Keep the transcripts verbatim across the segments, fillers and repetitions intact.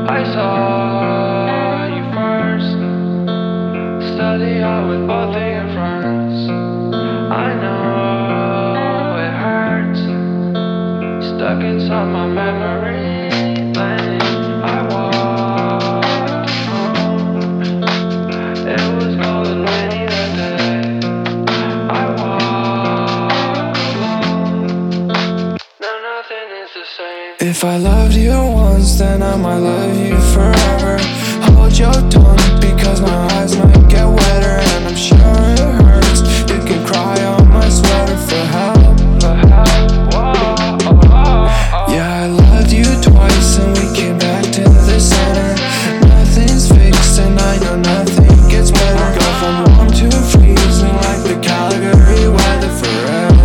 I saw you first, study hard with both of your friends. I know it hurts, stuck inside my memory lane. I walked home, it was cold and rainy that day. I walked alone, now nothing is the same. If I loved you once, then I might love you forever. Hold your tongue, because my eyes might get wetter, and I'm sure it hurts. You can cry on my sweater for help, for help. Whoa, oh, oh, oh. Yeah, I loved you twice, and we came back to the center. Nothing's fixed, and I know nothing gets better. Go from warm to freezing, like the Calgary weather forever.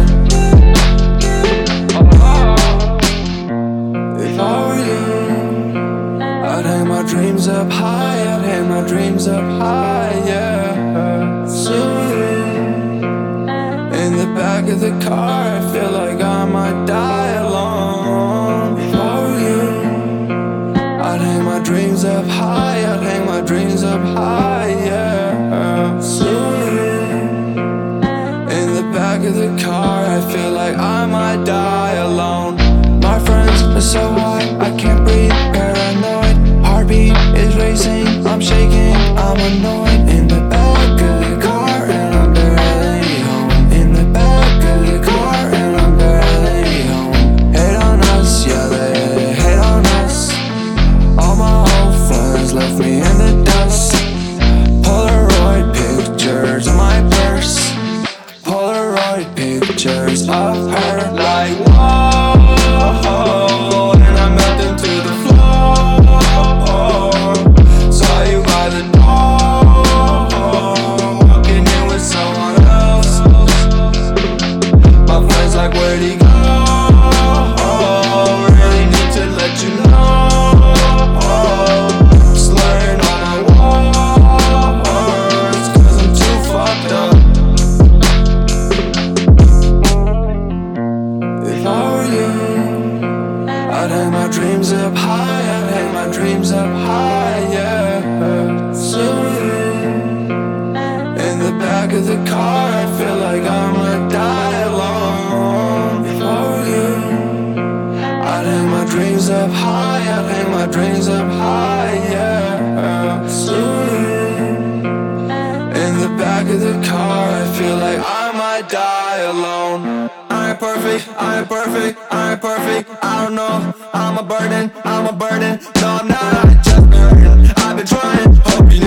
If I were you, I'd hang my dreams up high, I'd hang my dreams up high, yeah. Soon, in the back of the car, I feel like I might die alone. If I were you, I'd hang my dreams up high, I'd hang my dreams up high, yeah. Soon, in the back of the car, I feel like I might die alone. My friends are so high, I can't breathe, paranoid. Heartbeat is racing, I'm shaking, I'm annoyed. In the back of the car and I'm barely home. In the back of the car and I'm barely home. Hate on us, yeah they hate on us. All my old friends left me in the dust. Polaroid pictures in my purse. Polaroid pictures of her, like whoa. And I melt into the floor. Saw you by the door, walking in with someone else. My friends like, where'd he go? Really need to let you know. Slurring on my words, cause I'm too fucked up. If I were you, I'd hang my dreams up high, I'd hang my dreams up high, yeah. Soon, in the back of the car, I feel like I might die alone. If I were you, I'd hang my dreams up high, I'd hang my dreams up high, yeah. Soon, in the back of the car, I feel like I might die alone. I ain't perfect, I ain't perfect, I ain't perfect. I don't know, I'm a burden, I'm a burden. No, I'm not, I just been hurting. I've been trying, hope you know.